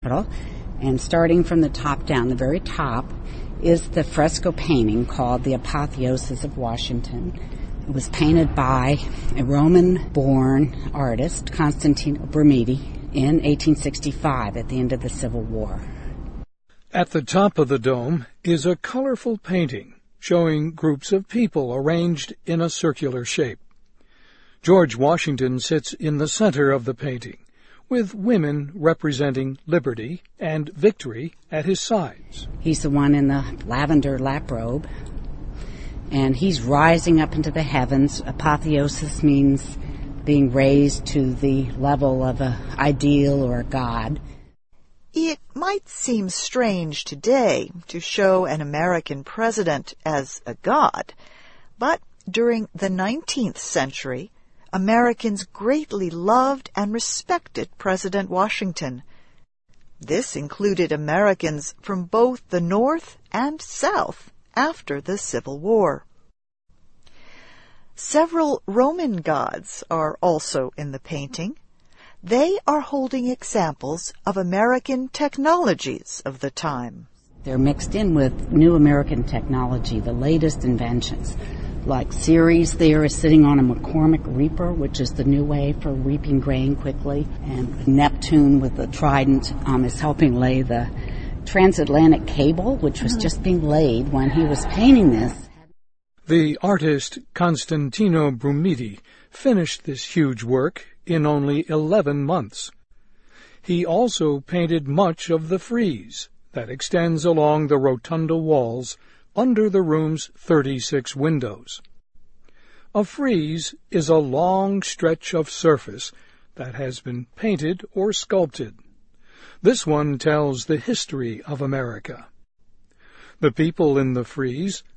And starting from the top down, the very top, is the fresco painting called The Apotheosis of Washington. It was painted by a Roman-born artist, Constantino Brumidi, in 1865 at the end of the Civil War. At the top of the dome is a colorful painting showing groups of people arranged in a circular shape. George Washington sits in the center of the painting, with women representing liberty and victory at his sides. He's the one in the lavender lap robe, and he's rising up into the heavens. Apotheosis means being raised to the level of an ideal or a god. It might seem strange today to show an American president as a god, but during the 19th century, Americans greatly loved and respected President Washington. This included Americans from both the North and South after the Civil War. Several Roman gods are also in the painting. They are holding examples of American technologies of the time. They're mixed in with new American technology, the latest inventions. Like Ceres there is sitting on a McCormick reaper, which is the new way for reaping grain quickly. And Neptune with the trident is helping lay the transatlantic cable, which was just being laid when he was painting this. The artist Constantino Brumidi finished this huge work in only 11 months. He also painted much of the frieze that extends along the rotunda walls under the room's 36 windows. A frieze is a long stretch of surface that has been painted or sculpted. This one tells the history of America. The people in the frieze